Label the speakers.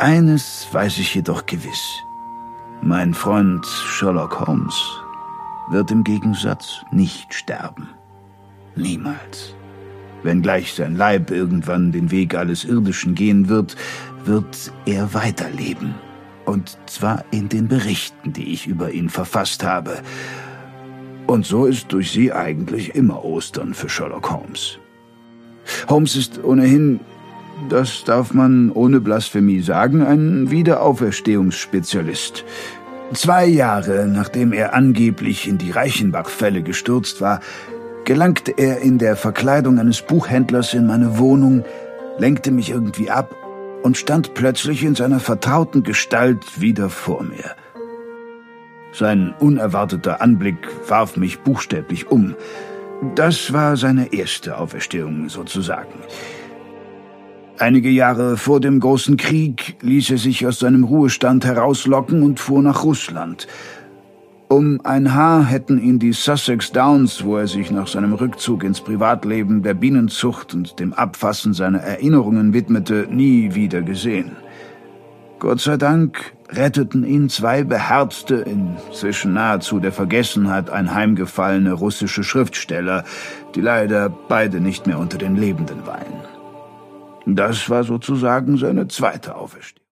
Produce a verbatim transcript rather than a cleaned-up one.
Speaker 1: Eines weiß ich jedoch gewiss. Mein Freund Sherlock Holmes wird im Gegensatz nicht sterben. Niemals. Wenngleich sein Leib irgendwann den Weg alles Irdischen gehen wird, wird er weiterleben. Und zwar in den Berichten, die ich über ihn verfasst habe. Und so ist durch sie eigentlich immer Ostern für Sherlock Holmes. Holmes ist ohnehin, das darf man ohne Blasphemie sagen, ein Wiederauferstehungsspezialist. Zwei Jahre nachdem er angeblich in die Reichenbach-Fälle gestürzt war, gelangte er in der Verkleidung eines Buchhändlers in meine Wohnung, lenkte mich irgendwie ab und stand plötzlich in seiner vertrauten Gestalt wieder vor mir. Sein unerwarteter Anblick warf mich buchstäblich um. Das war seine erste Auferstehung sozusagen. Einige Jahre vor dem Großen Krieg ließ er sich aus seinem Ruhestand herauslocken und fuhr nach Russland. Um ein Haar hätten ihn die Sussex Downs, wo er sich nach seinem Rückzug ins Privatleben der Bienenzucht und dem Abfassen seiner Erinnerungen widmete, nie wieder gesehen. Gott sei Dank retteten ihn zwei beherzte, inzwischen nahezu der Vergessenheit anheimgefallene russische Schriftsteller, die leider beide nicht mehr unter den Lebenden weilen. Das war sozusagen seine zweite Auferstehung.